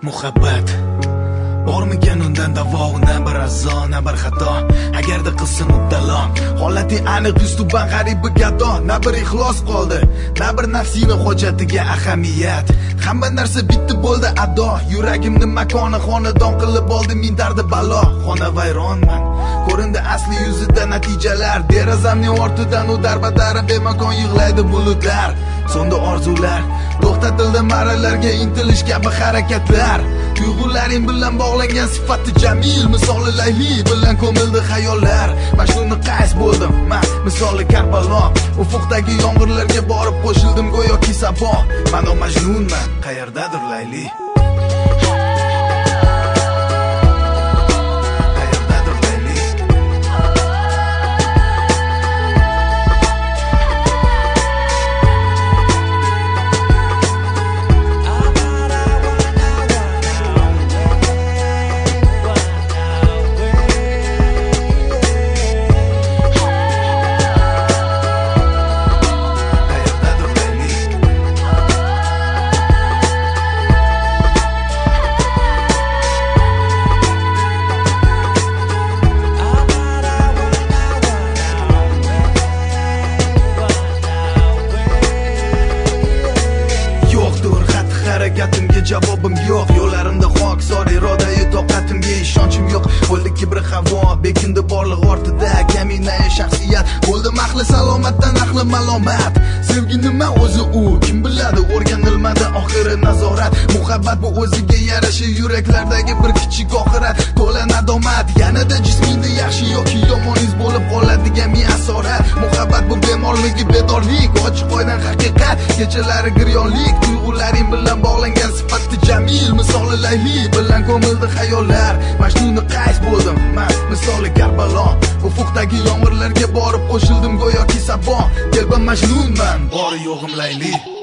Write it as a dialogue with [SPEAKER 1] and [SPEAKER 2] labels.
[SPEAKER 1] Muhabbat bormikan undan davo, na bir azo, na bir xato. Agarda qilsa mubtalo, holati aniq yuztuban g'aribi gado. Na bir ixlos qoldi, na bir nafsini hojatiga ahamiyat. Hamma narsa bitti bo'ldi ado. Yuragimni makoni xonadon qilib oldi min dardi balo. Xona vayronman, ko'rindi asli yuzida natijalar. Derazamning ortidan u darbadar bemakon yig'laydi bulutlar. So'ndi orzular, to'xtatildi marralarga intilish kabi harakatlar. Tuyg'ularing bilan bog'langan sifati jamil, misoli Layli bilan ko'mildi xayollar. Majnunni qays bo'ldim, men misoli Karbalo. Ufuqdagi yomg'irlarga borib qo'shildim go'yoki sabo. Men o majnunman, qayerdadir Layli. Harakatimga javobim yo'q, yo'llarimda xokisor, irodai toqatimga ishonchim yo'q. Bo'ldi kibri havo, bekindi borliq ortida kamina shaxsiyat. Bo'ldi mahli salomatdan ahli malomat. Sevgi nima o'zi u, kim biladi, o'rganilmadi oxiri nazorat. Muhabbat bu o'ziga yarasha yuraklardagi bir kichik oxirat. To'la nadomat, yanada jismingda yaxshi yoki yomoningiz bo'lib qoladigan mi asorat. Muhabbat bu bemorligi, bedorlik, ochiq oydan haqiqat. Kechalari giryonlik, tuyg'ularing bilan bog'langan sifati jamil, misoli Layli bilan ko'mildi xayollar. Majnunni qays bo'ldim, men misoli Karbalo. Ufuqdagi yomg'irlarga borib qo'shildim go'yoki sabo. Telba majnunman, bori yo'g'im Layli.